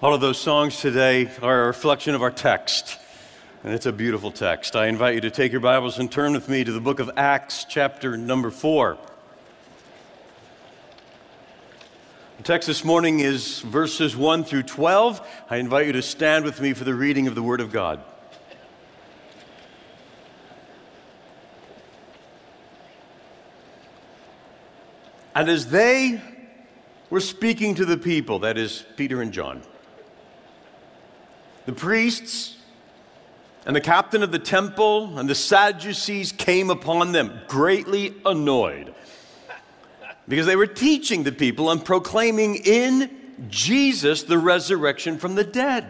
All of those songs today are a reflection of our text, and it's a beautiful text. I invite you to take your Bibles and turn with me to the book of Acts, chapter number 4. The text this morning is verses 1 through 12. I invite you to stand with me for the reading of the Word of God. And as they were speaking to the people, that is, Peter and John, the priests and the captain of the temple and the Sadducees came upon them, greatly annoyed, because they were teaching the people and proclaiming in Jesus the resurrection from the dead.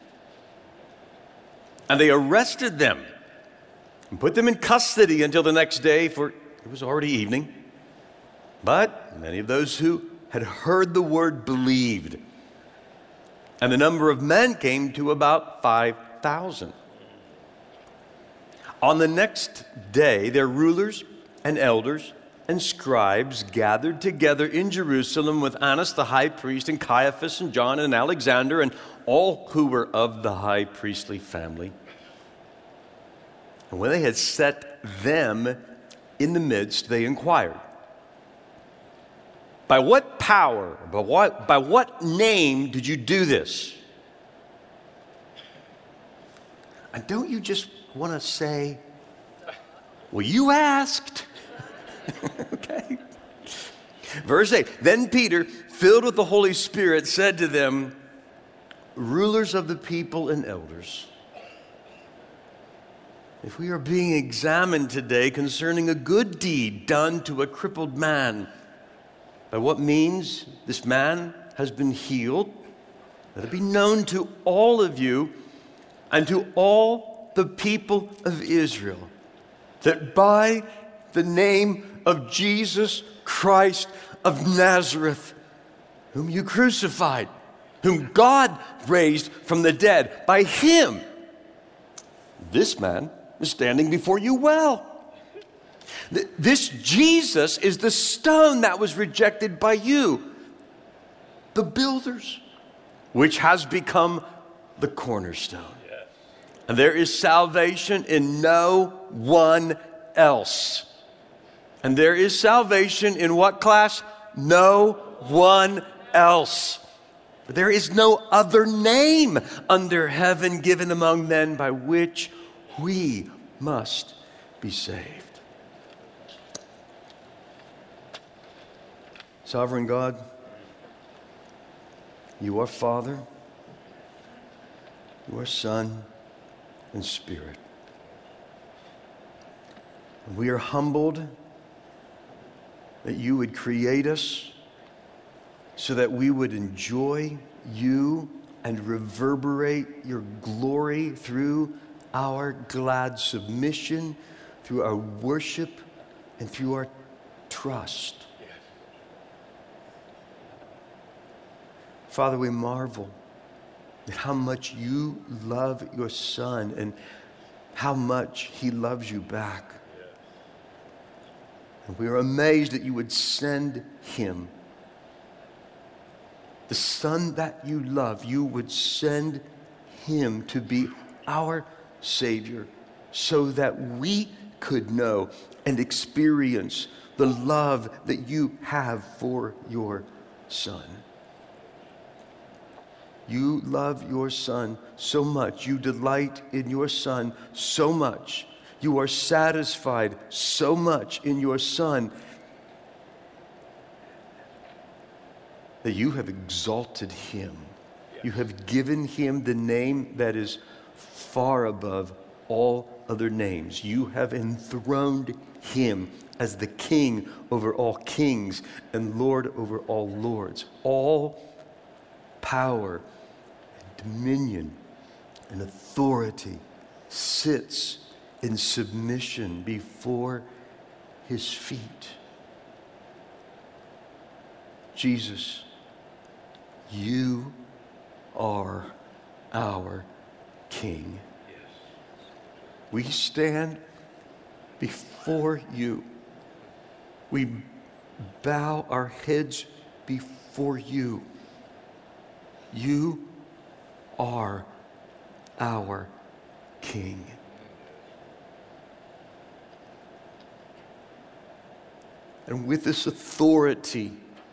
And they arrested them and put them in custody until the next day, for it was already evening. But many of those who had heard the word believed, and the number of men came to about 5,000. On the next day, their rulers and elders and scribes gathered together in Jerusalem with Annas the high priest and Caiaphas and John and Alexander and all who were of the high priestly family. And when they had set them in the midst, they inquired, "By what power, by what name did you do this?" And don't you just want to say, "Well, you asked." Okay. Verse 8, then Peter, filled with the Holy Spirit, said to them, "Rulers of the people and elders, if we are being examined today concerning a good deed done to a crippled man, by what means this man has been healed, let it be known to all of you and to all the people of Israel that by the name of Jesus Christ of Nazareth, whom you crucified, whom God raised from the dead, by him, this man is standing before you well. This Jesus is the stone that was rejected by you, the builders, which has become the cornerstone. And there is salvation in no one else. And there is salvation in what class? No one else. There is no other name under heaven given among men by which we must be saved. Sovereign God, you are Father, you are Son, and Spirit. And we are humbled that you would create us so that we would enjoy you and reverberate your glory through our glad submission, through our worship, and through our trust. Father, we marvel at how much you love your Son and how much he loves you back. And we are amazed that you would send him, the Son that you love, you would send him to be our Savior so that we could know and experience the love that you have for your Son. You love your Son so much. You delight in your Son so much. You are satisfied so much in your Son that you have exalted him. You have given him the name that is far above all other names. You have enthroned him as the King over all kings and Lord over all lords. All power, dominion, and authority sits in submission before his feet. Jesus, you are our King. We stand before you. We bow our heads before you. You are our King. And with this authority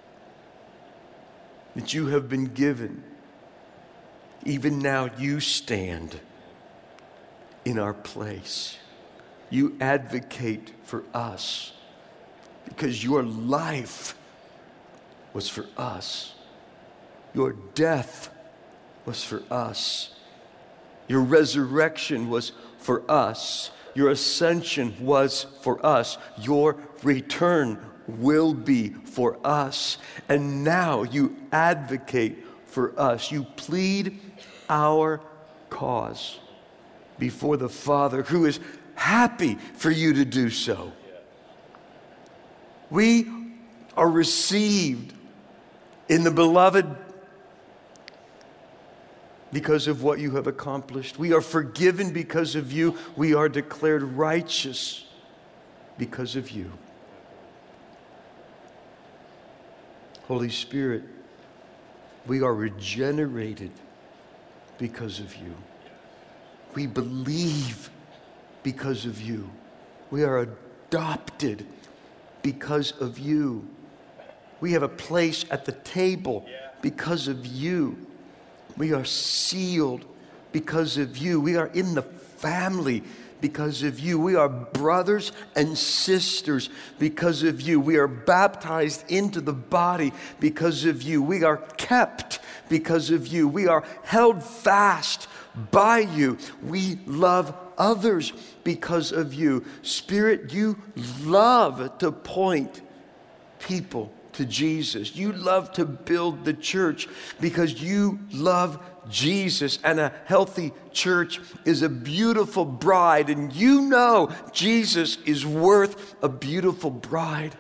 that you have been given, even now you stand in our place. You advocate for us because your life was for us. Your death was for us. Your resurrection was for us. Your ascension was for us. Your return will be for us. And now you advocate for us. You plead our cause before the Father, who is happy for you to do so. We are received in the Beloved because of what you have accomplished. We are forgiven because of you. We are declared righteous because of you. Holy Spirit, we are regenerated because of you. We believe because of you. We are adopted because of you. We have a place at the table because of you. We are sealed because of you. We are in the family because of you. We are brothers and sisters because of you. We are baptized into the body because of you. We are kept because of you. We are held fast by you. We love others because of you. Spirit, you love to point people to Jesus. You love to build the church because you love Jesus, and a healthy church is a beautiful bride, and you know Jesus is worth a beautiful bride.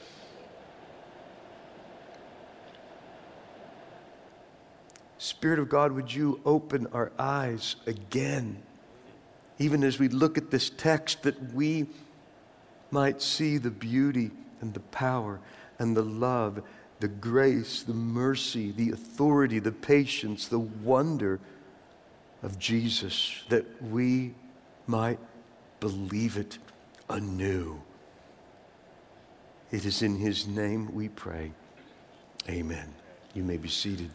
Spirit of God, would you open our eyes again, even as we look at this text, that we might see the beauty and the power and the love, the grace, the mercy, the authority, the patience, the wonder of Jesus, that we might believe it anew. It is in his name we pray. Amen. You may be seated.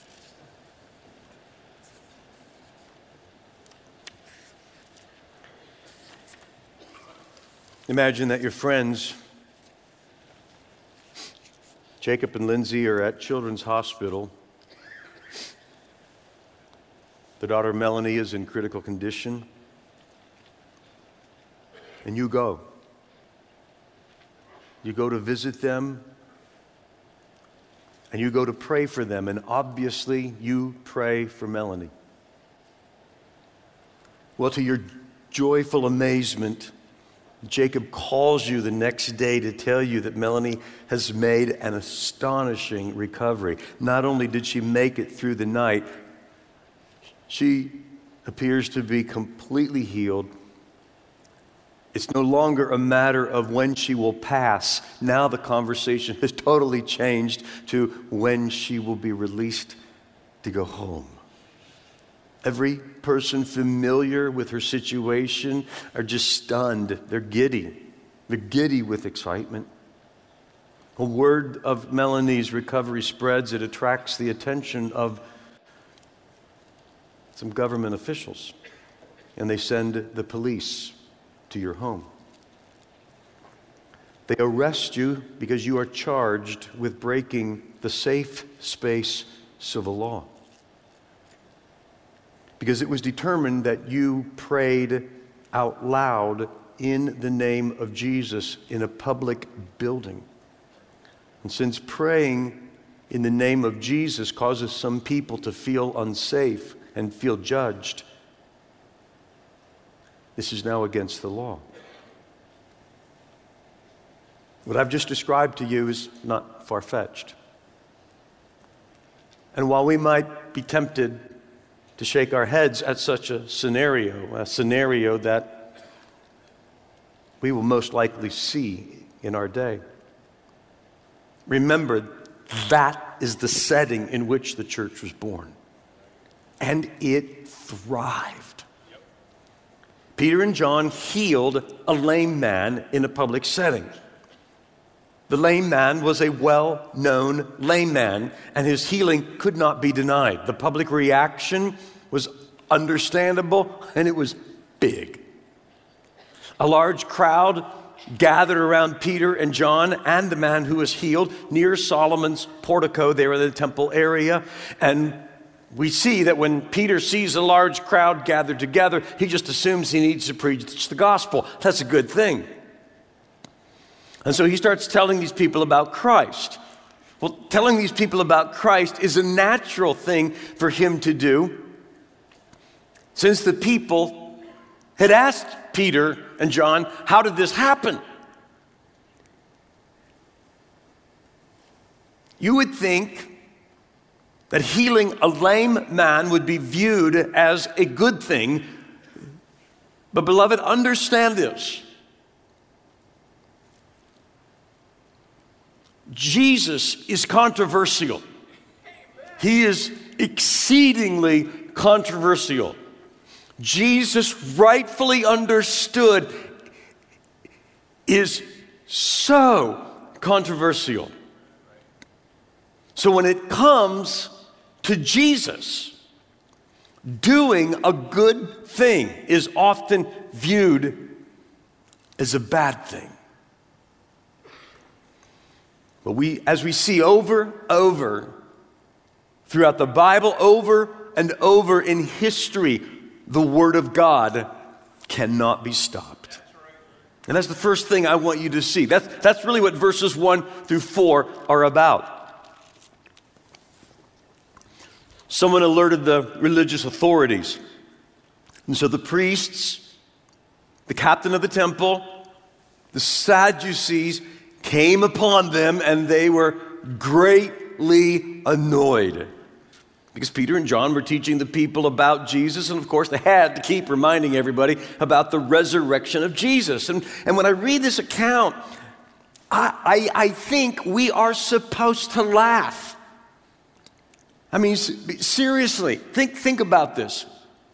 Imagine that your friends, Jacob and Lindsay, are at Children's Hospital. The daughter Melanie is in critical condition. And you go. You go to visit them. And you go to pray for them. And obviously, you pray for Melanie. Well, to your joyful amazement, Jacob calls you the next day to tell you that Melanie has made an astonishing recovery. Not only did she make it through the night, she appears to be completely healed. It's no longer a matter of when she will pass. Now the conversation has totally changed to when she will be released to go home. Every person familiar with her situation are just stunned. They're giddy. They're giddy with excitement. A word of Melanie's recovery spreads. It attracts the attention of some government officials, and they send the police to your home. They arrest you because you are charged with breaking the safe space civil law. Because it was determined that you prayed out loud in the name of Jesus in a public building. And since praying in the name of Jesus causes some people to feel unsafe and feel judged, this is now against the law. What I've just described to you is not far-fetched. And while we might be tempted to shake our heads at such a scenario that we will most likely see in our day, remember that is the setting in which the church was born. and it thrived. Peter and John healed a lame man in a public setting. The lame man was a well-known lame man, and his healing could not be denied. The public reaction was understandable, and it was big. A large crowd gathered around Peter and John and the man who was healed near Solomon's portico there in the temple area. And we see that when Peter sees a large crowd gathered together, he just assumes he needs to preach the gospel. That's a good thing. And so he starts telling these people about Christ. Well, telling these people about Christ is a natural thing for him to do, since the people had asked Peter and John, how did this happen? You would think that healing a lame man would be viewed as a good thing, but beloved, understand this. Jesus is controversial. He is exceedingly controversial. Jesus, rightfully understood, is so controversial. So when it comes to Jesus, doing a good thing is often viewed as a bad thing. But as we see over throughout the Bible, over and over in history, the Word of God cannot be stopped. And that's the first thing I want you to see. That's really what verses 1 through 4 are about. Someone alerted the religious authorities. And so the priests, the captain of the temple, the Sadducees came upon them, and they were greatly annoyed. Because Peter and John were teaching the people about Jesus, and of course they had to keep reminding everybody about the resurrection of Jesus. And when I read this account, I think we are supposed to laugh. I mean, seriously, think about this.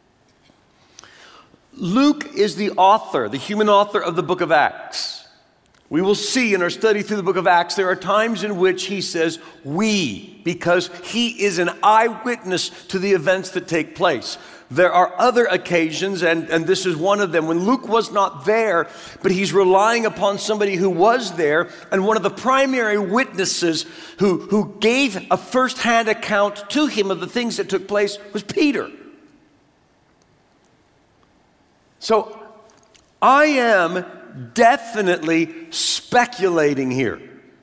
Luke is the author, the human author of the book of Acts. We will see in our study through the book of Acts, there are times in which he says we, because he is an eyewitness to the events that take place. There are other occasions, and this is one of them, when Luke was not there, but he's relying upon somebody who was there, and one of the primary witnesses who gave a first-hand account to him of the things that took place was Peter. So I am definitely speculating here.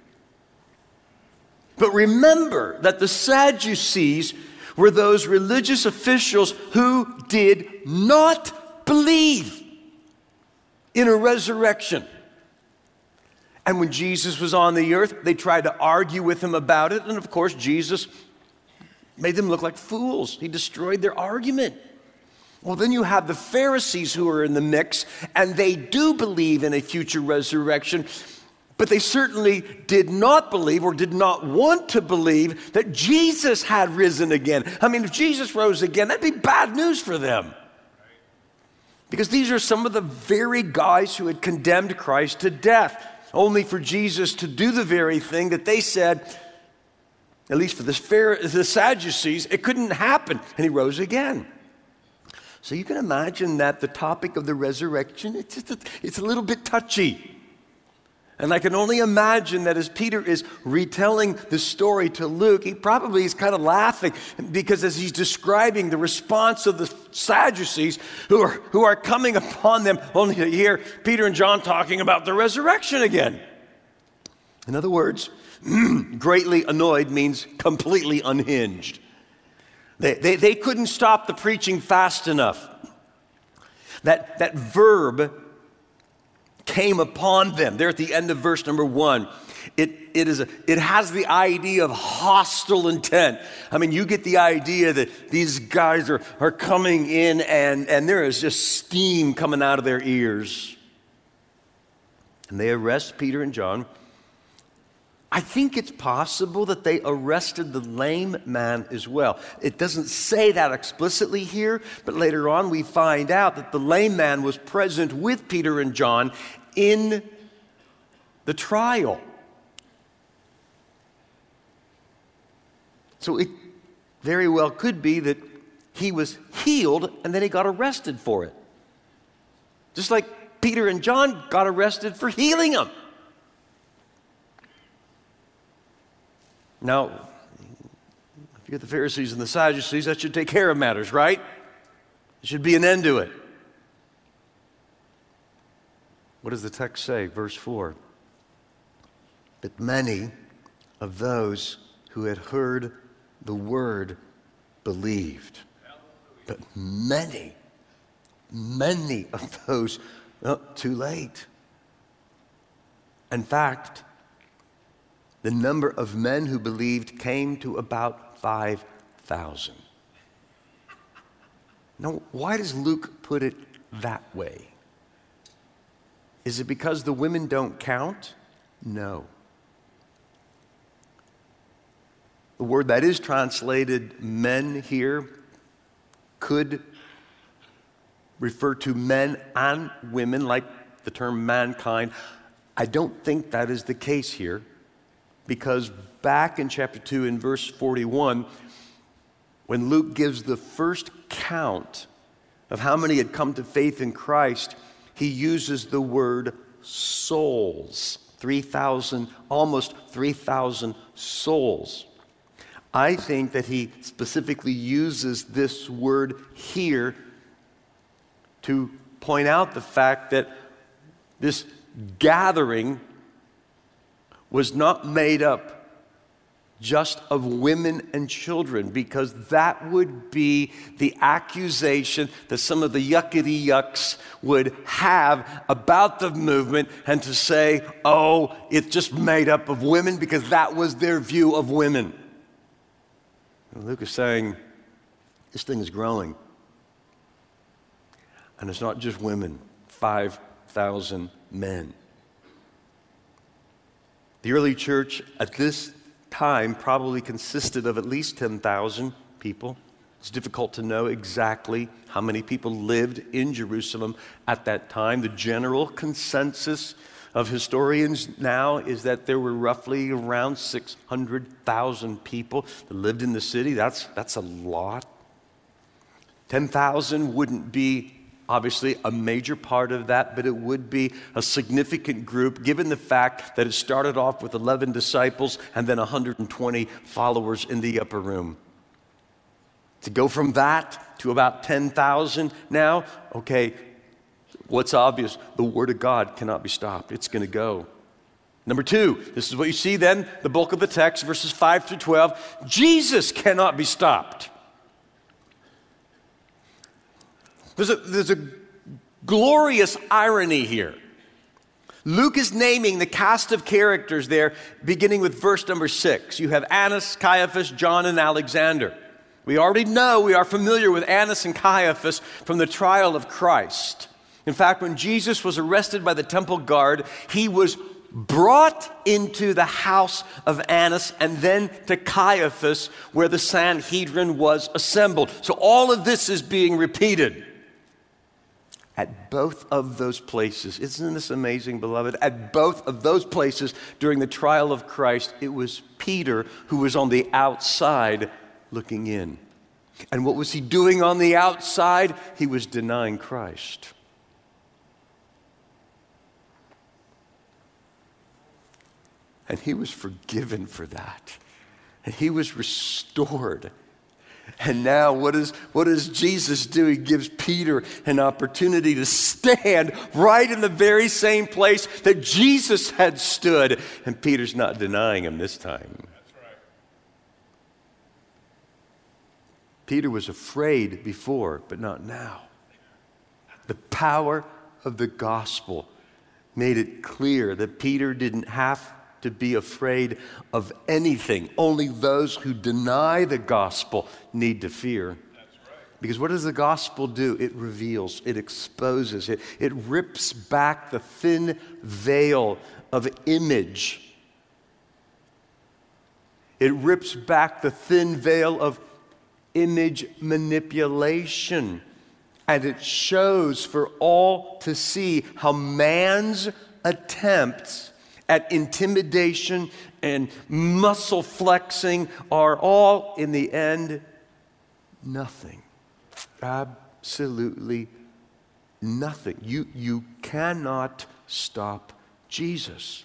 But remember that the Sadducees were those religious officials who did not believe in a resurrection. And when Jesus was on the earth, they tried to argue with him about it. And of course, Jesus made them look like fools. He destroyed their argument. Well, then you have the Pharisees who are in the mix, and they do believe in a future resurrection, but they certainly did not believe or did not want to believe that Jesus had risen again. I mean, if Jesus rose again, that'd be bad news for them. Because these are some of the very guys who had condemned Christ to death, only for Jesus to do the very thing that they said, at least for the Sadducees, it couldn't happen, and he rose again. So you can imagine that the topic of the resurrection, it's a little bit touchy. And I can only imagine that as Peter is retelling the story to Luke, he probably is kind of laughing, because as he's describing the response of the Sadducees who are coming upon them, only to hear Peter and John talking about the resurrection again. In other words, greatly annoyed means completely unhinged. They couldn't stop the preaching fast enough. That verb came upon them. There at the end of verse number 1. It has the idea of hostile intent. I mean, you get the idea that these guys are coming in and there is just steam coming out of their ears. And they arrest Peter and John. I think it's possible that they arrested the lame man as well. It doesn't say that explicitly here, but later on we find out that the lame man was present with Peter and John in the trial. So it very well could be that he was healed and then he got arrested for it. Just like Peter and John got arrested for healing him. Now, if you're the Pharisees and the Sadducees, that should take care of matters, right? There should be an end to it. What does the text say? Verse 4. But many of those who had heard the word believed. But many of those, too late. In fact, the number of men who believed came to about 5,000. Now, why does Luke put it that way? Is it because the women don't count? No. The word that is translated men here could refer to men and women, like the term mankind. I don't think that is the case here, because back in chapter 2 in verse 41, when Luke gives the first count of how many had come to faith in Christ, he uses the word souls. 3,000, almost 3,000 souls. I think that he specifically uses this word here to point out the fact that this gathering was not made up just of women and children, because that would be the accusation that some of the yuckity yucks would have about the movement, and to say, oh, it's just made up of women, because that was their view of women. And Luke is saying, this thing is growing. And it's not just women, 5,000 men. The early church at this time probably consisted of at least 10,000 people. It's difficult to know exactly how many people lived in Jerusalem at that time. The general consensus of historians now is that there were roughly around 600,000 people that lived in the city. That's a lot. 10,000 wouldn't be obviously a major part of that, but it would be a significant group given the fact that it started off with 11 disciples and then 120 followers in the upper room. To go from that to about 10,000 now, okay, what's obvious? The Word of God cannot be stopped. It's going to go. Number two, this is what you see then, the bulk of the text, verses 5 through 12. Jesus cannot be stopped. There's a glorious irony here. Luke is naming the cast of characters there, beginning with verse number 6. You have Annas, Caiaphas, John, and Alexander. We already know, we are familiar with Annas and Caiaphas from the trial of Christ. In fact, when Jesus was arrested by the temple guard, he was brought into the house of Annas and then to Caiaphas, where the Sanhedrin was assembled. So all of this is being repeated. At both of those places, isn't this amazing, beloved? At both of those places during the trial of Christ, it was Peter who was on the outside looking in. And what was he doing on the outside? He was denying Christ. And he was forgiven for that. And he was restored. And now what does Jesus do? He gives Peter an opportunity to stand right in the very same place that Jesus had stood. And Peter's not denying him this time. That's right. Peter was afraid before, but not now. The power of the gospel made it clear that Peter didn't have to be afraid of anything. Only those who deny the gospel need to fear. That's right. Because what does the gospel do? It reveals, it exposes, it rips back the thin veil of image It rips back the thin veil of image manipulation. And it shows for all to see how man's attempts at intimidation and muscle flexing are all, in the end, nothing. Absolutely nothing. You cannot stop Jesus.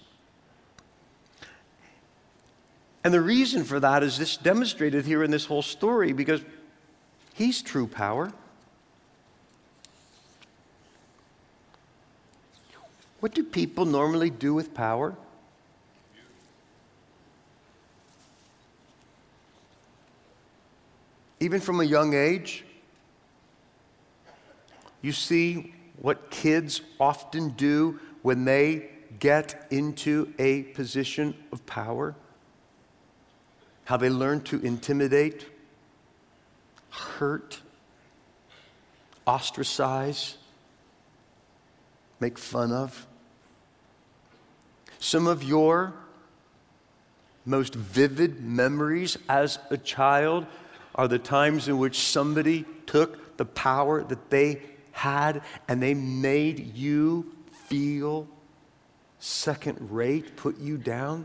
And the reason for that is this demonstrated here in this whole story, because he's true power. What do people normally do with power? Even from a young age, you see what kids often do when they get into a position of power. How they learn to intimidate, hurt, ostracize, make fun of. Some of your most vivid memories as a child are the times in which somebody took the power that they had and they made you feel second rate, put you down.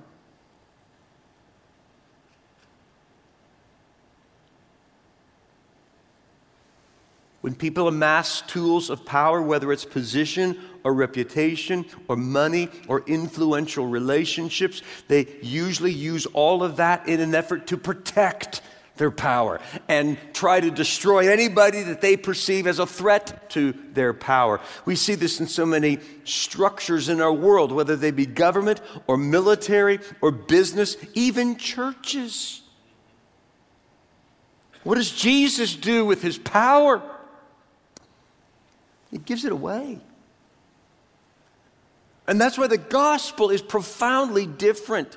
When people amass tools of power, whether it's position or reputation or money or influential relationships, they usually use all of that in an effort to protect their power and try to destroy anybody that they perceive as a threat to their power. We see this in so many structures in our world, whether they be government or military or business, even churches. What does Jesus do with his power? He gives it away. And that's why the gospel is profoundly different.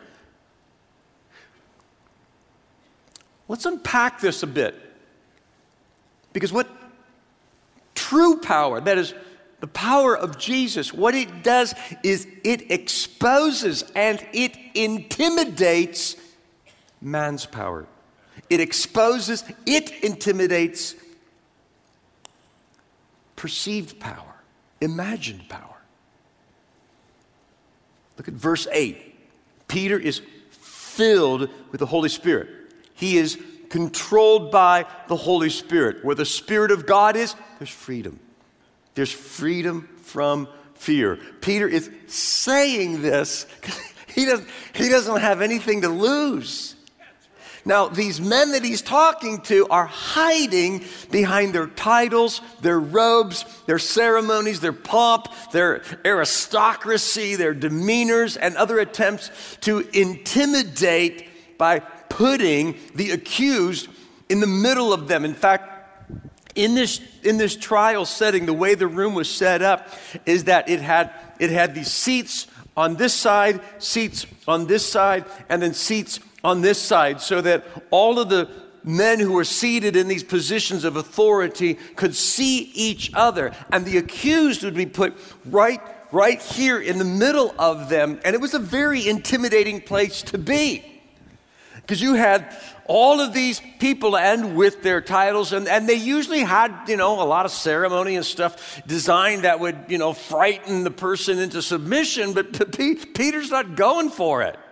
Let's unpack this a bit. Because what true power, that is the power of Jesus, what it does is it exposes and it intimidates man's power. It exposes, it intimidates perceived power, imagined power. Look at verse 8. Peter is filled with the Holy Spirit. He is controlled by the Holy Spirit. Where the Spirit of God is, there's freedom. There's freedom from fear. Peter is saying this because he doesn't have anything to lose. Now, these men that he's talking to are hiding behind their titles, their robes, their ceremonies, their pomp, their aristocracy, their demeanors, and other attempts to intimidate by putting the accused in the middle of them. In fact, in this trial setting, the way the room was set up is that it had these seats on this side, seats on this side, and then seats on this side, so that all of the men who were seated in these positions of authority could see each other. And the accused would be put right here in the middle of them. And it was a very intimidating place to be. Because you had all of these people and with their titles, and they usually had, a lot of ceremony and stuff designed that would, frighten the person into submission, but Peter's not going for it.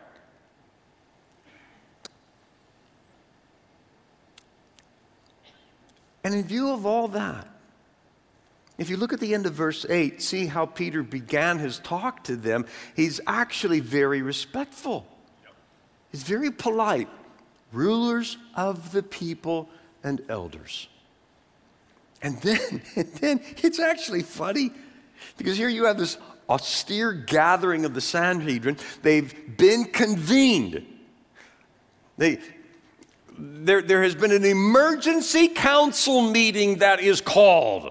And in view of all that, if you look at the end of verse 8, see how Peter began his talk to them. He's actually very respectful. He's very polite. Rulers of the people and elders. And then it's actually funny, because here you have this austere gathering of the Sanhedrin. They've been convened. There has been an emergency council meeting that is called.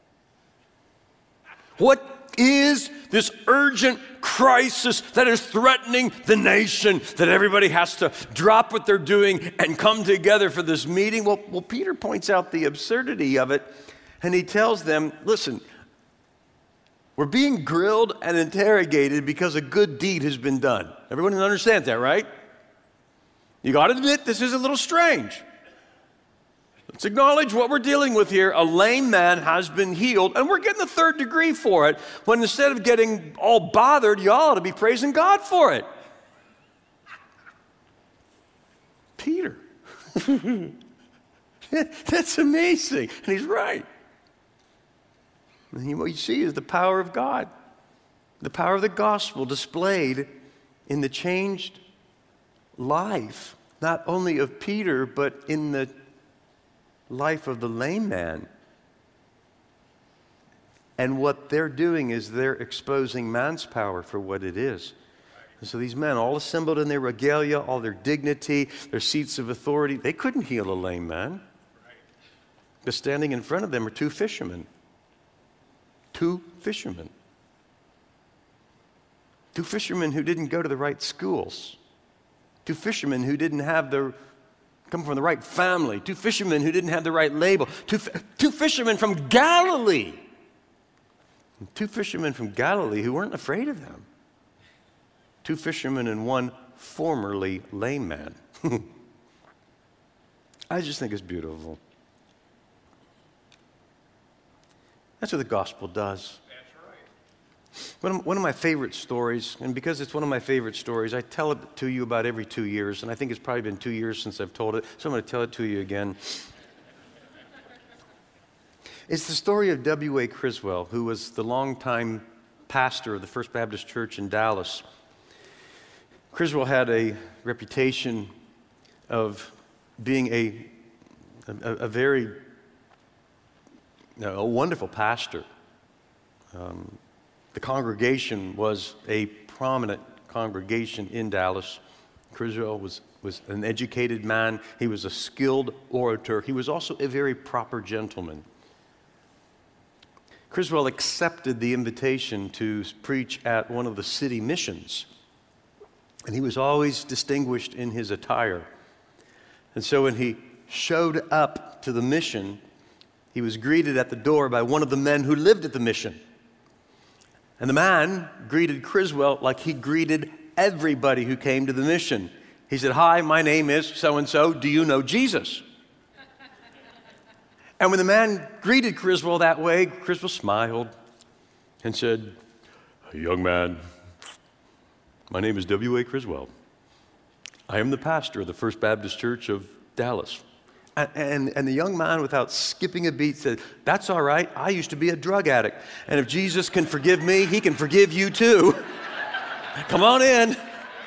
What is this urgent crisis that is threatening the nation, that everybody has to drop what they're doing and come together for this meeting? Well, Peter points out the absurdity of it, and he tells them, listen, we're being grilled and interrogated because a good deed has been done. Everyone understands that, right? You got to admit, this is a little strange. Let's acknowledge what we're dealing with here. A lame man has been healed, and we're getting the third degree for it, when instead of getting all bothered, you ought to be praising God for it. Peter. That's amazing. And he's right. And what you see is the power of God, the power of the gospel displayed in the changed life, not only of Peter, but in the life of the lame man. And what they're doing is they're exposing man's power for what it is. And so these men, all assembled in their regalia, all their dignity, their seats of authority, they couldn't heal a lame man. Because standing in front of them are two fishermen. Two fishermen. Two fishermen who didn't go to the right schools. Two fishermen who didn't come from the right family. Two fishermen who didn't have the right label. Two fishermen from Galilee. Two fishermen from Galilee who weren't afraid of them. Two fishermen and one formerly lame man. I just think it's beautiful. That's what the gospel does. That's right. One of my favorite stories, and because it's one of my favorite stories, I tell it to you about every 2 years, and I think it's probably been 2 years since I've told it, so I'm going to tell it to you again. It's the story of W.A. Criswell, who was the longtime pastor of the First Baptist Church in Dallas. Criswell had a reputation of being a wonderful pastor. The congregation was a prominent congregation in Dallas. Criswell was an educated man. He was a skilled orator. He was also a very proper gentleman. Criswell accepted the invitation to preach at one of the city missions. And he was always distinguished in his attire. And so when he showed up to the mission, he was greeted at the door by one of the men who lived at the mission. And the man greeted Criswell like he greeted everybody who came to the mission. He said, "Hi, my name is so-and-so. Do you know Jesus?" And when the man greeted Criswell that way, Criswell smiled and said, "Young man, my name is W.A. Criswell. I am the pastor of the First Baptist Church of Dallas." And the young man, without skipping a beat, said, "That's all right. I used to be a drug addict. And if Jesus can forgive me, he can forgive you too. Come on in."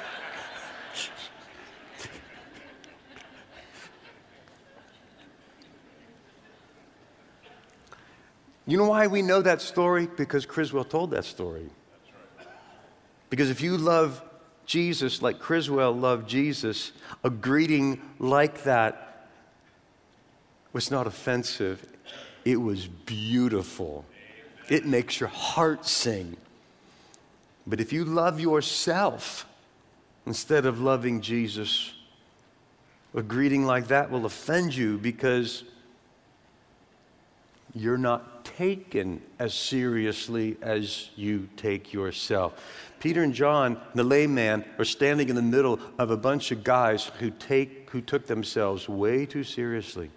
You know why we know that story? Because Criswell told that story. Because if you love Jesus like Criswell loved Jesus, a greeting like that was not offensive. It was beautiful. It makes your heart sing. But if you love yourself instead of loving Jesus, a greeting like that will offend you because you're not taken as seriously as you take yourself. Peter and John, the lame man, are standing in the middle of a bunch of guys who took themselves way too seriously.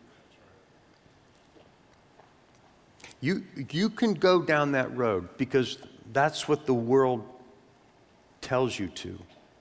You can go down that road because that's what the world tells you to.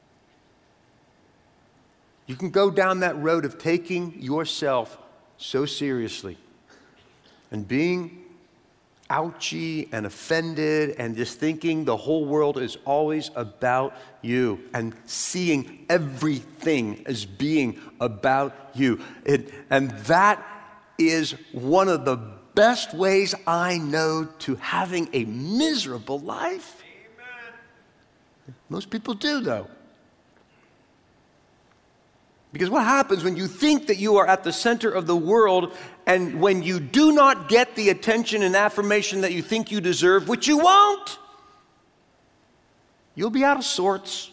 You can go down that road of taking yourself so seriously and being ouchy and offended and just thinking the whole world is always about you and seeing everything as being about you. And that is one of the best ways I know to having a miserable life. Amen. Most people do, though. Because what happens when you think that you are at the center of the world and when you do not get the attention and affirmation that you think you deserve, which you won't, you'll be out of sorts.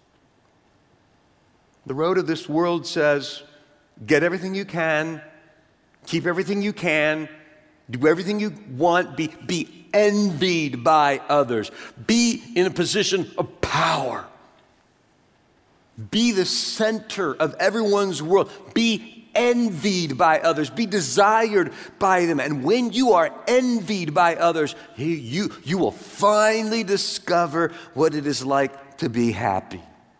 The road of this world says, get everything you can, keep everything you can, do everything you want, be envied by others, be in a position of power. Be the center of everyone's world. Be envied by others. Be desired by them. And when you are envied by others, you will finally discover what it is like to be happy.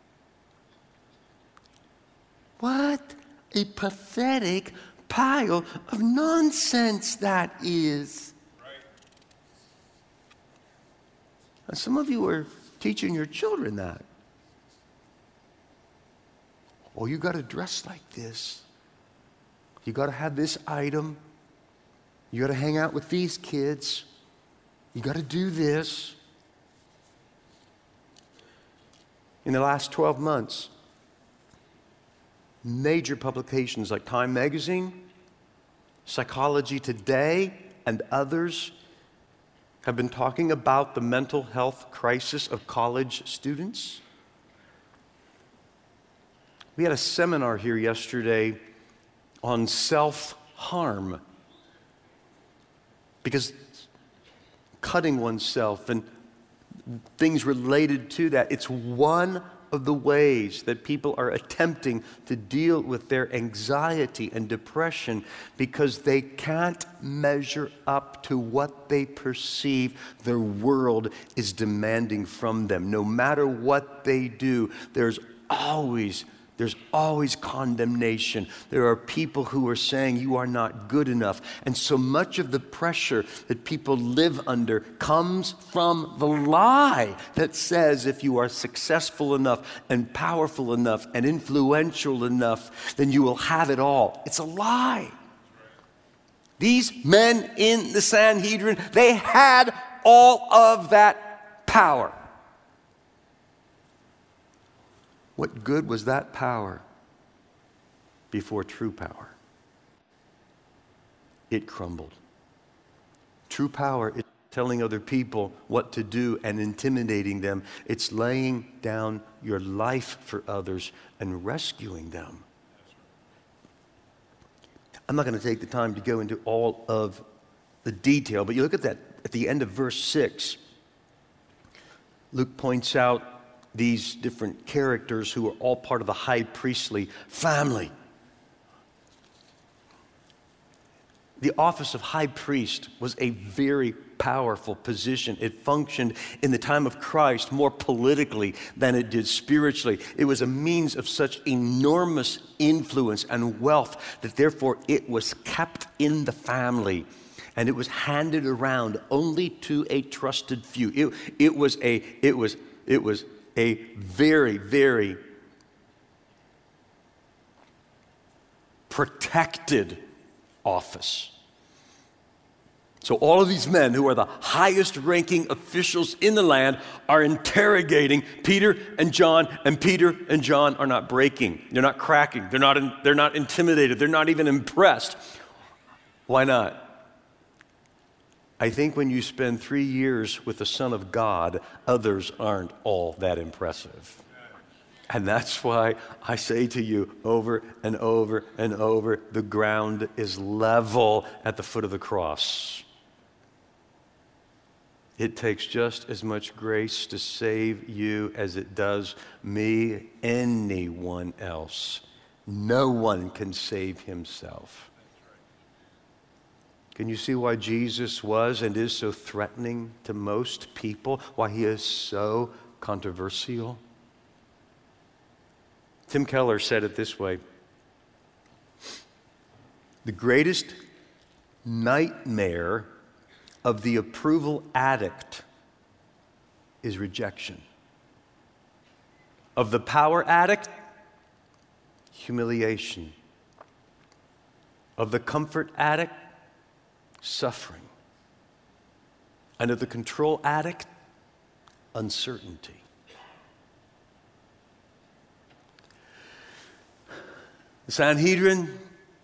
What a pathetic pile of nonsense that is. Right. And some of you are teaching your children that. Oh, you got to dress like this. You got to have this item. You got to hang out with these kids. You got to do this. In the last 12 months, major publications like Time Magazine, Psychology Today, and others have been talking about the mental health crisis of college students. We had a seminar here yesterday on self-harm, because cutting oneself and things related to that, it's one of the ways that people are attempting to deal with their anxiety and depression, because they can't measure up to what they perceive their world is demanding from them. No matter what they do, there's always condemnation. There are people who are saying you are not good enough. And so much of the pressure that people live under comes from the lie that says if you are successful enough and powerful enough and influential enough, then you will have it all. It's a lie. These men in the Sanhedrin, they had all of that power. What good was that power before true power? It crumbled. True power is telling other people what to do and intimidating them. It's laying down your life for others and rescuing them. I'm not going to take the time to go into all of the detail, but you look at that at the end of verse 6. Luke points out these different characters who are all part of the high priestly family. The office of high priest was a very powerful position. It functioned in the time of Christ more politically than it did spiritually. It was a means of such enormous influence and wealth that therefore it was kept in the family. And it was handed around only to a trusted few. It was a very, very protected office. So all of these men who are the highest ranking officials in the land are interrogating Peter and John, and Peter and John are not breaking. They're not cracking. They're not intimidated. They're not even impressed. Why not? I think when you spend 3 years with the Son of God, others aren't all that impressive. And that's why I say to you over and over and over, the ground is level at the foot of the cross. It takes just as much grace to save you as it does me, anyone else. No one can save himself. Can you see why Jesus was and is so threatening to most people? Why he is so controversial? Tim Keller said it this way: the greatest nightmare of the approval addict is rejection. Of the power addict, humiliation. Of the comfort addict, suffering. And of the control addict, uncertainty. The Sanhedrin,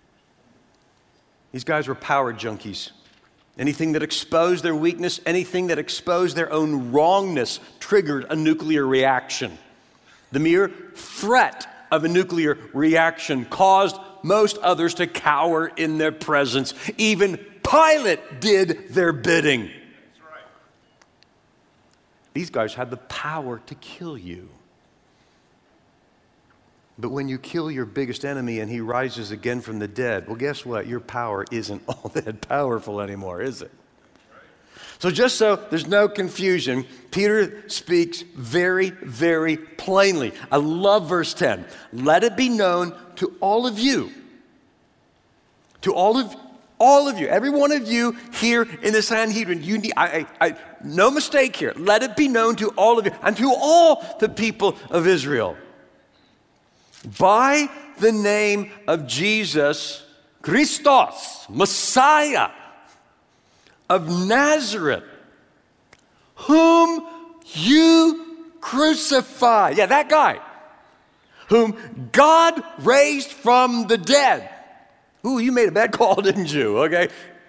these guys were power junkies. Anything that exposed their weakness, anything that exposed their own wrongness triggered a nuclear reaction. The mere threat of a nuclear reaction caused most others to cower in their presence. Even Pilate did their bidding. That's right. These guys had the power to kill you. But when you kill your biggest enemy and he rises again from the dead, well, guess what? Your power isn't all that powerful anymore, is it? So just so there's no confusion, Peter speaks very, very plainly. I love verse 10. Let it be known to all of you, all of you, every one of you here in the Sanhedrin, you need, no mistake here. Let it be known to all of you and to all the people of Israel. By the name of Jesus Christos, Messiah of Nazareth, whom you crucified. Yeah, that guy. Whom God raised from the dead. Ooh, you made a bad call, didn't you? Okay.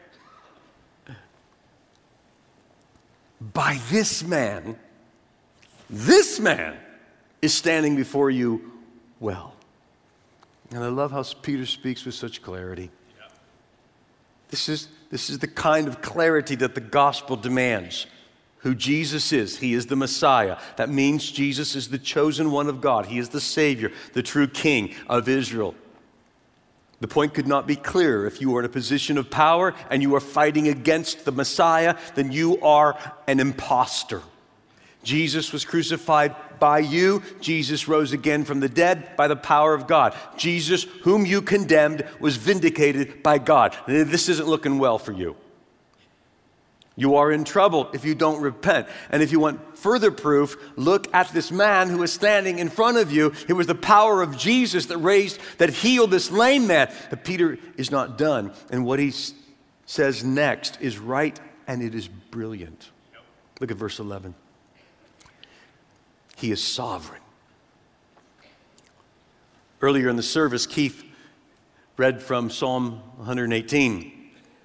By this man is standing before you well. And I love how Peter speaks with such clarity. Yeah. This is the kind of clarity that the gospel demands. Who Jesus is. He is the Messiah. That means Jesus is the chosen one of God. He is the Savior, the true King of Israel. The point could not be clearer. If you are in a position of power and you are fighting against the Messiah, then you are an imposter. Jesus was crucified by you. Jesus rose again from the dead by the power of God. Jesus, whom you condemned, was vindicated by God. This isn't looking well for you. You are in trouble if you don't repent. And if you want further proof, look at this man who is standing in front of you. It was the power of Jesus that healed this lame man. But Peter is not done. And what he says next is right, and it is brilliant. Look at verse 11. He is sovereign. Earlier in the service, Keith read from Psalm 118.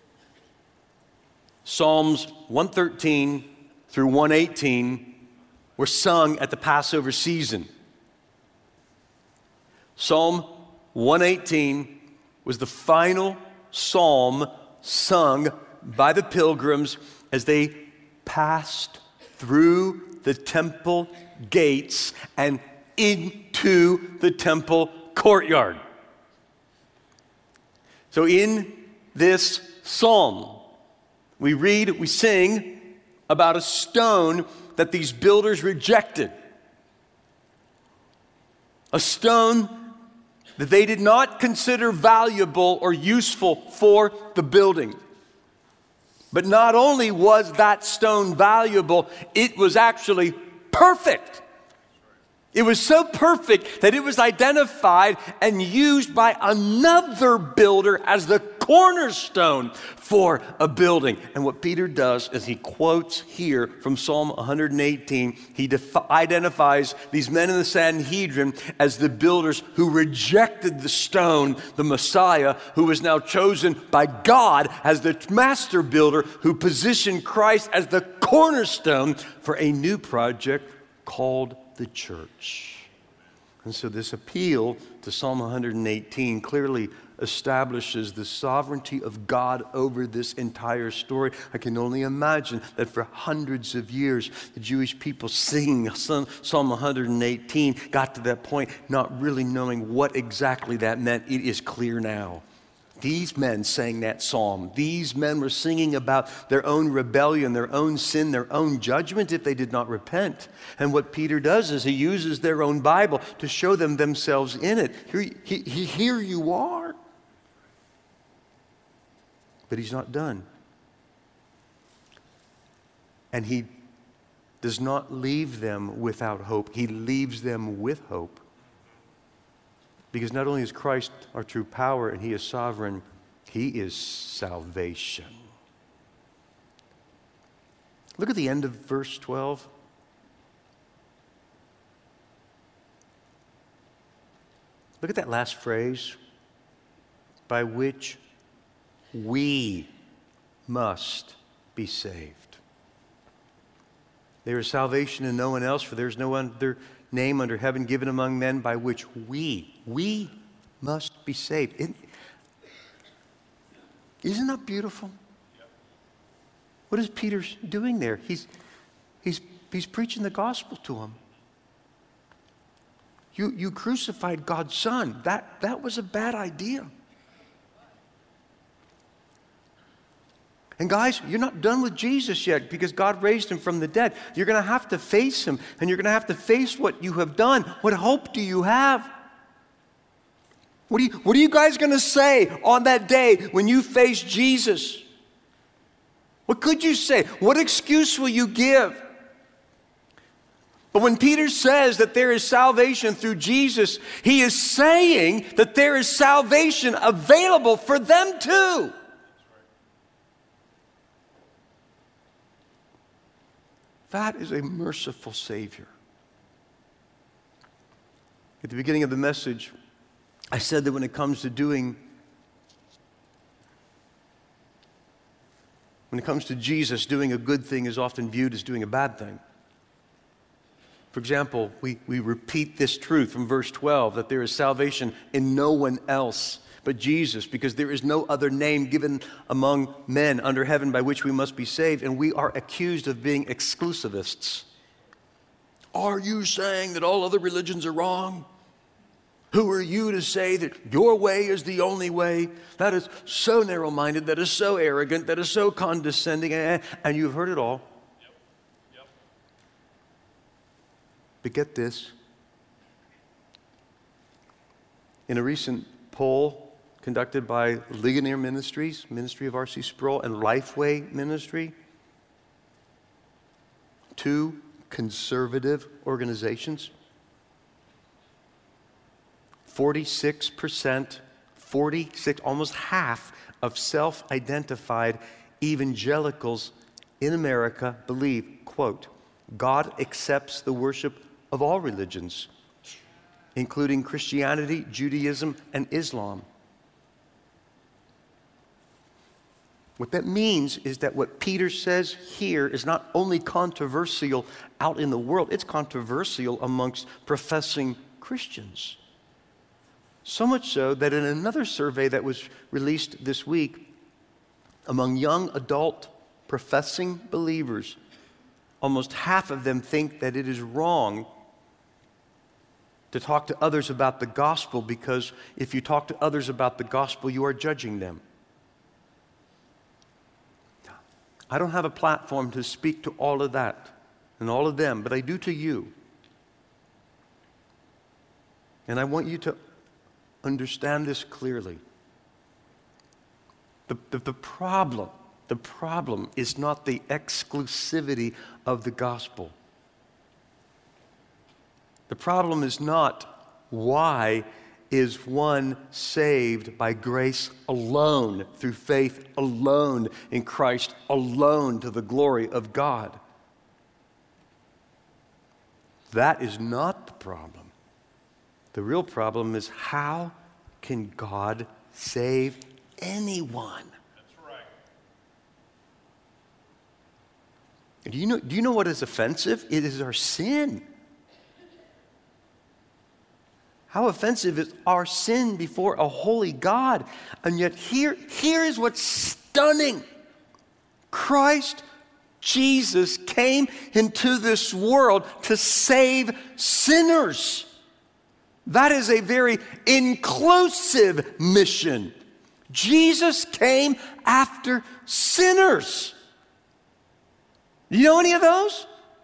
Psalms 113 through 118 were sung at the Passover season. Psalm 118 was the final psalm sung by the pilgrims as they passed through the temple gates and into the temple courtyard. So in this psalm, we sing about a stone that these builders rejected. A stone that they did not consider valuable or useful for the building. But not only was that stone valuable, it was actually perfect. It was so perfect that it was identified and used by another builder as the cornerstone for a building. And what Peter does is he quotes here from Psalm 118. He identifies these men in the Sanhedrin as the builders who rejected the stone, the Messiah, who was now chosen by God as the master builder who positioned Christ as the cornerstone for a new project called the church. And so this appeal to Psalm 118 clearly establishes the sovereignty of God over this entire story. I can only imagine that for hundreds of years, the Jewish people singing Psalm 118 got to that point, not really knowing what exactly that meant. It is clear now. These men sang that psalm. These men were singing about their own rebellion, their own sin, their own judgment if they did not repent. And what Peter does is he uses their own Bible to show them themselves in it. Here you are. But he's not done. And he does not leave them without hope. He leaves them with hope. Because not only is Christ our true power and he is sovereign, he is salvation. Look at the end of verse 12. Look at that last phrase, by which we must be saved. There is salvation in no one else, for there is no other name under heaven given among men by which we must be saved. Isn't that beautiful? What is Peter doing there? He's preaching the gospel to them. You crucified God's Son. That was a bad idea. And guys, you're not done with Jesus yet because God raised him from the dead. You're going to have to face him, and you're going to have to face what you have done. What hope do you have? What are you guys going to say on that day when you face Jesus? What could you say? What excuse will you give? But when Peter says that there is salvation through Jesus, he is saying that there is salvation available for them too. That is a merciful Savior. At the beginning of the message, I said that when it comes to Jesus, doing a good thing is often viewed as doing a bad thing. For example, we repeat this truth from verse 12, that there is salvation in no one else but Jesus, because there is no other name given among men under heaven by which we must be saved, and we are accused of being exclusivists. Are you saying that all other religions are wrong? Who are you to say that your way is the only way? That is so narrow-minded, that is so arrogant, that is so condescending, and you've heard it all. Yep. But get this. In a recent poll conducted by Ligonier Ministries, Ministry of R.C. Sproul, and Lifeway Ministry, two conservative organizations, 46%, almost half of self-identified evangelicals in America believe, quote, God accepts the worship of all religions, including Christianity, Judaism, and Islam. What that means is that what Peter says here is not only controversial out in the world, it's controversial amongst professing Christians. So much so that in another survey that was released this week among young adult professing believers, almost half of them think that it is wrong to talk to others about the gospel, because if you talk to others about the gospel, you are judging them. I don't have a platform to speak to all of that and all of them, but I do to you. And I want you to understand this clearly. The problem is not the exclusivity of the gospel. The problem is not why is one saved by grace alone, through faith alone, in Christ alone, to the glory of God. That is not the problem. The real problem is, how can God save anyone? That's right. Do you know what is offensive? It is our sin. How offensive is our sin before a holy God? And yet here is what's stunning. Christ Jesus came into this world to save sinners. That is a very inclusive mission. Jesus came after sinners. Do you know any of those?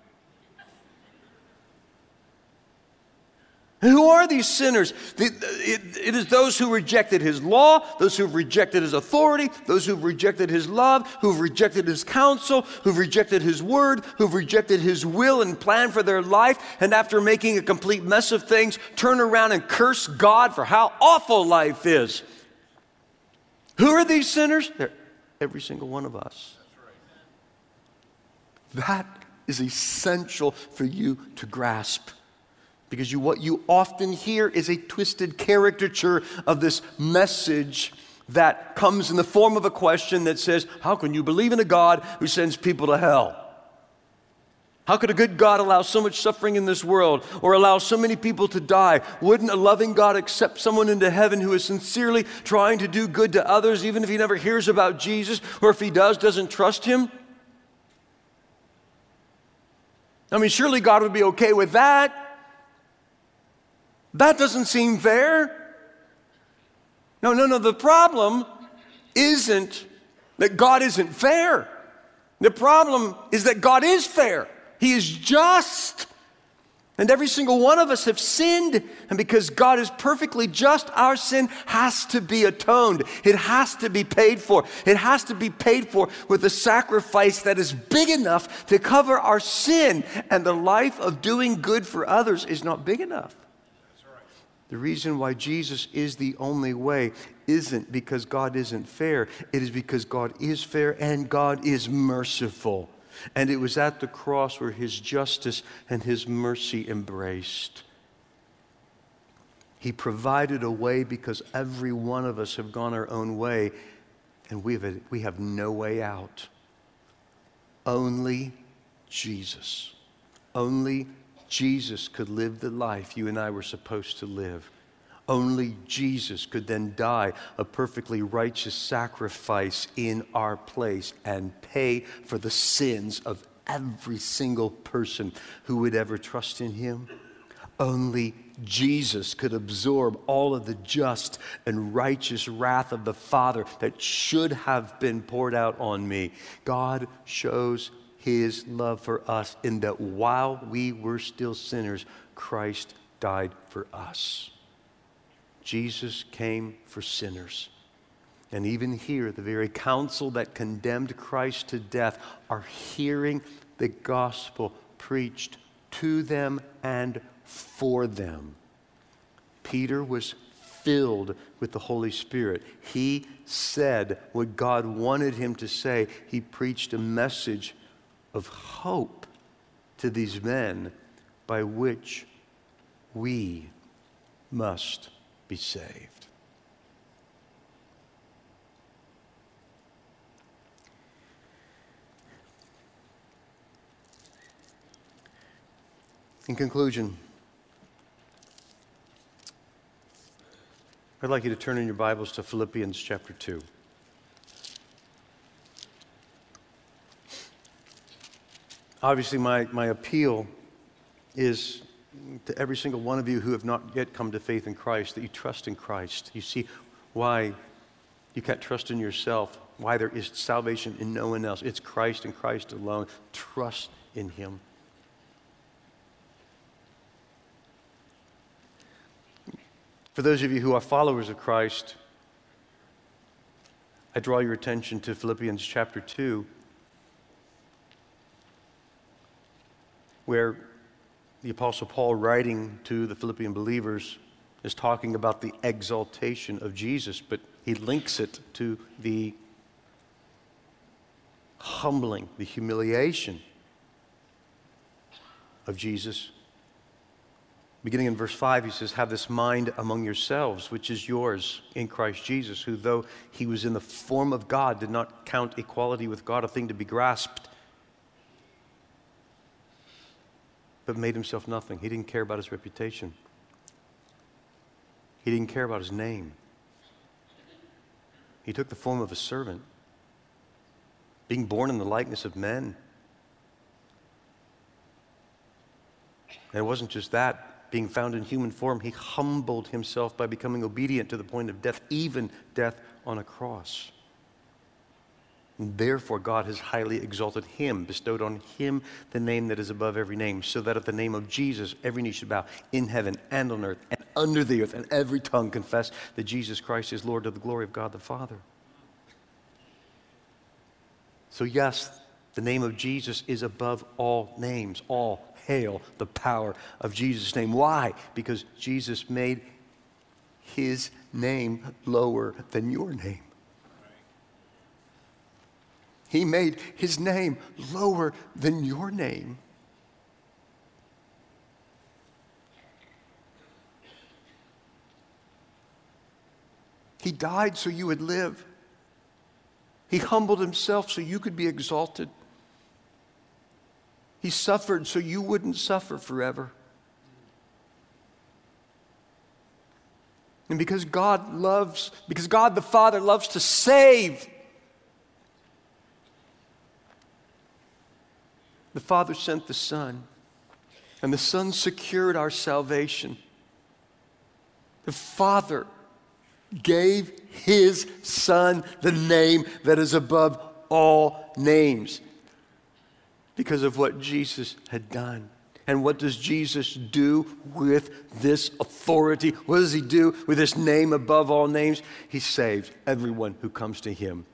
Who are these sinners? It is those who rejected his law, those who've rejected his authority, those who've rejected his love, who've rejected his counsel, who've rejected his word, who've rejected his will and plan for their life, and after making a complete mess of things, turn around and curse God for how awful life is. Who are these sinners? They're every single one of us. That is essential for you to grasp. Because what you often hear is a twisted caricature of this message that comes in the form of a question that says, how can you believe in a God who sends people to hell? How could a good God allow so much suffering in this world, or allow so many people to die? Wouldn't a loving God accept someone into heaven who is sincerely trying to do good to others, even if he never hears about Jesus, or if he does, doesn't trust him? I mean, surely God would be okay with that. That doesn't seem fair. No. The problem isn't that God isn't fair. The problem is that God is fair. He is just. And every single one of us have sinned. And because God is perfectly just, our sin has to be atoned. It has to be paid for. It has to be paid for with a sacrifice that is big enough to cover our sin. And the life of doing good for others is not big enough. That's right. The reason why Jesus is the only way isn't because God isn't fair. It is because God is fair and God is merciful. And it was at the cross where his justice and his mercy embraced. He provided a way because every one of us have gone our own way, and we have no way out. Only Jesus. Only Jesus could live the life you and I were supposed to live. Only Jesus could then die a perfectly righteous sacrifice in our place and pay for the sins of every single person who would ever trust in him. Only Jesus could absorb all of the just and righteous wrath of the Father that should have been poured out on me. God shows his love for us in that while we were still sinners, Christ died for us. Jesus came for sinners. And even here, the very council that condemned Christ to death are hearing the gospel preached to them and for them. Peter was filled with the Holy Spirit. He said what God wanted him to say. He preached a message of hope to these men by which we must be saved. In conclusion, I'd like you to turn in your Bibles to Philippians chapter 2. Obviously, my appeal is to every single one of you who have not yet come to faith in Christ, that you trust in Christ. You see why you can't trust in yourself, why there is salvation in no one else. It's Christ and Christ alone. Trust in him. For those of you who are followers of Christ, I draw your attention to Philippians chapter 2, where the Apostle Paul, writing to the Philippian believers, is talking about the exaltation of Jesus, but he links it to the humbling, the humiliation of Jesus. Beginning in verse 5, he says, "Have this mind among yourselves, which is yours in Christ Jesus, who though he was in the form of God, did not count equality with God a thing to be grasped, but made himself nothing." He didn't care about his reputation. He didn't care about his name. He took the form of a servant, being born in the likeness of men. And it wasn't just that. Being found in human form, he humbled himself by becoming obedient to the point of death, even death on a cross. And therefore, God has highly exalted him, bestowed on him the name that is above every name, so that at the name of Jesus, every knee should bow in heaven and on earth and under the earth, and every tongue confess that Jesus Christ is Lord, to the glory of God the Father. So yes, the name of Jesus is above all names. All hail the power of Jesus' name. Why? Because Jesus made his name lower than your name. He made his name lower than your name. He died so you would live. He humbled himself so you could be exalted. He suffered so you wouldn't suffer forever. And because God the Father loves to save, the Father sent the Son, and the Son secured our salvation. The Father gave his Son the name that is above all names because of what Jesus had done. And what does Jesus do with this authority? What does he do with this name above all names? He saves everyone who comes to him.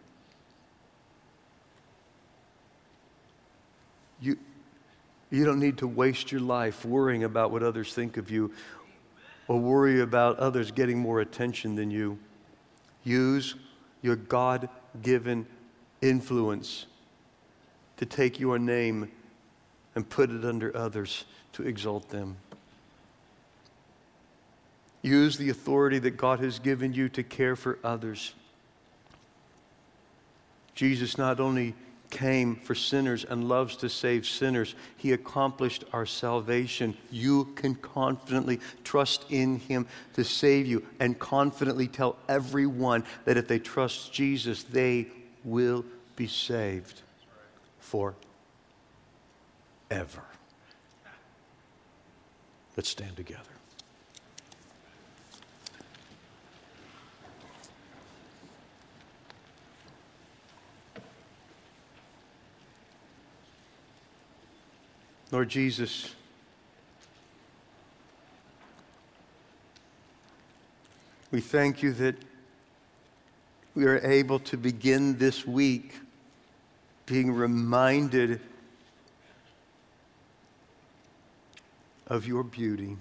You don't need to waste your life worrying about what others think of you or worry about others getting more attention than you. Use your God-given influence to take your name and put it under others to exalt them. Use the authority that God has given you to care for others. Jesus not only came for sinners and loves to save sinners, he accomplished our salvation. You can confidently trust in him to save you and confidently tell everyone that if they trust Jesus, they will be saved forever. Let's stand together. Lord Jesus, we thank you that we are able to begin this week being reminded of your beauty,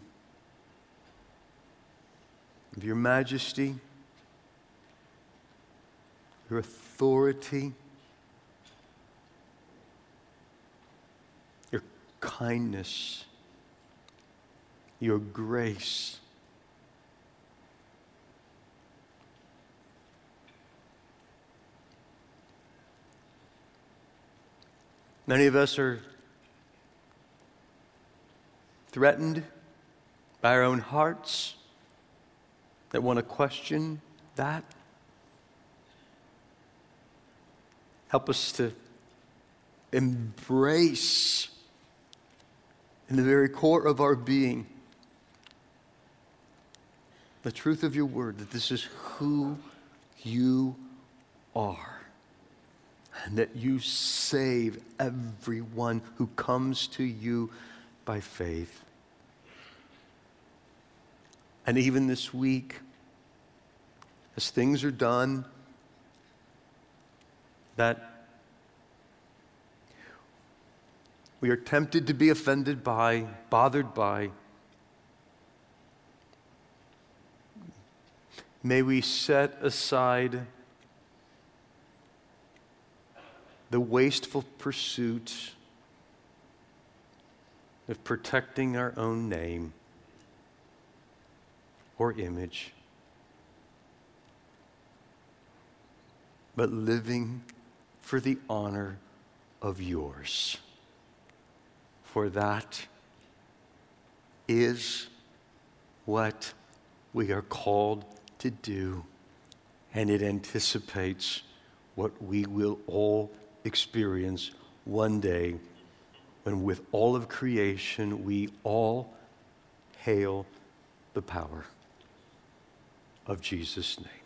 of your majesty, your authority, your kindness, your grace. Many of us are threatened by our own hearts that want to question that. Help us to embrace in the very core of our being the truth of your word, that this is who you are, and that you save everyone who comes to you by faith. And even this week, as things are done that we are tempted to be offended by, bothered by, may we set aside the wasteful pursuit of protecting our own name or image, but living for the honor of yours. For that is what we are called to do, and it anticipates what we will all experience one day when with all of creation we all hail the power of Jesus' name.